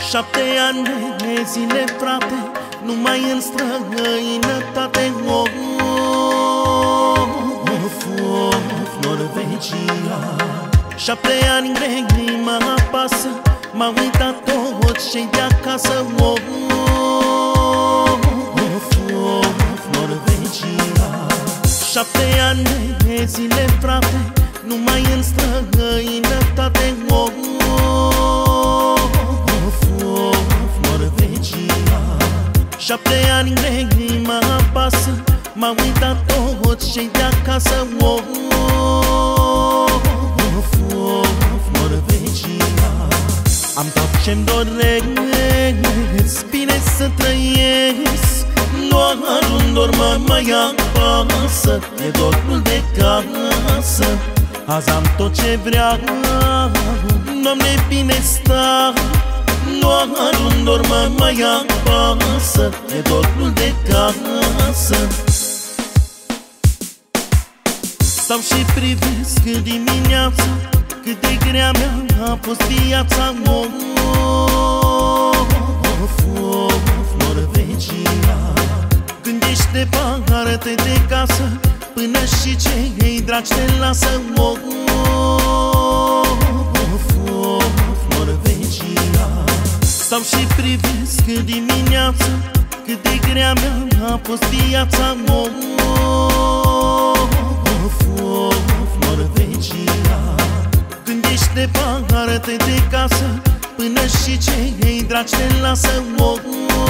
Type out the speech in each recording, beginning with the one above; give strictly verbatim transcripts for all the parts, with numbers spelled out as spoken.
Șapte ani de zile, frate, numai în străinătate. Of, of, Norvegia. Șapte ani grei mă apasă, m-a uitat toți cei de acasă. Of, of, Norvegia. Șapte ani de zile, frate, numai în străinătate. Of, șapte ani grei mă apasă, m-a uitat toți cei de acasă. Of, of, Norvegia. Am tot ce-mi doresc, bine să trăiesc. Doar un dor mă mai apasă, e dorul de casă. Azi am tot ce vreau, Doamne, bine sta. Doar un dor mă mai apasă, e dorul de casă. Stau și privesc dimineața, cât de grea mea a fost viața. Of, of, Norvegia. Gândește pahară-te de casă, până și cei dragi te lasă. Of, of, Norvegia. Stau și privesc dimineața, cât de grea mea a fost viața. Of, of, Norvegia. Gândește pahară-te de casă, până și cei dragi te lasă. Of,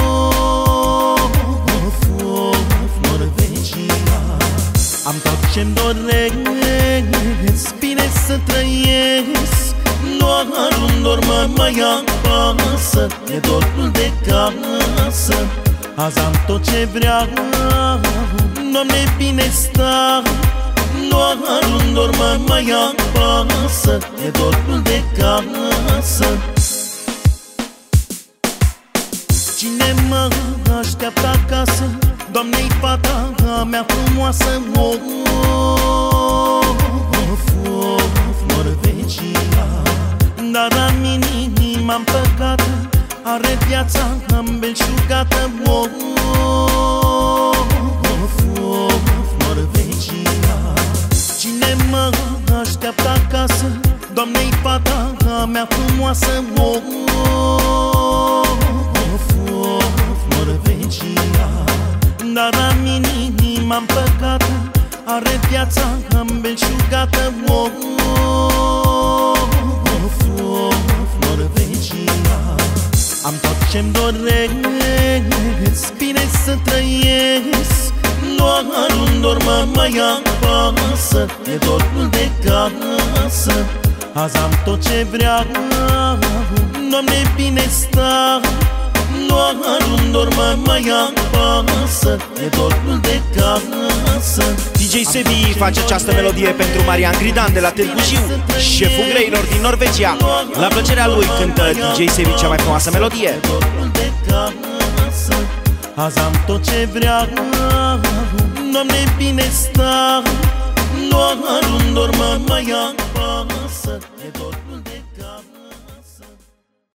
of, Norvegia. Am tot ce-mi doresc, bine să trăiesc. Doar un dor mă mai apasă, e dorul de casă. Azi am tot ce vreau, Doamne, bine sta. Doar un dor mă mai apasă, e dorul de casă. Cine mă așteaptă acasă? Doamne-i fata mea frumoasă. Of, of, Norvegia. Dar am inima-mi păcată, are viața îmbelșugată. Of, of, Norvegia. Cine mă așteaptă acasă? Doamne-i fata mea frumoasă. Of, of, Norvegia. Dar am inima-mi păcată, are viața îmbelșugată. Of, of, Norvegia. Am tot ce-mi doresc, bine să trăiesc. Doar un dor mă mai apasă, e dorul de casă. Azi am tot ce vreau, Doamne, bine sta. Doar un dor mă mai apasă, e dorul de casă. D J Sebi face această melodie pentru Marian Gridan de la Târgu Jiu, șeful greilor din Norvegia. La plăcerea lui cântă D J Sebi cea mai frumoasă melodie. Azi am tot ce vreau, Doamne, bine sta. Doar un dor mă mai apasă.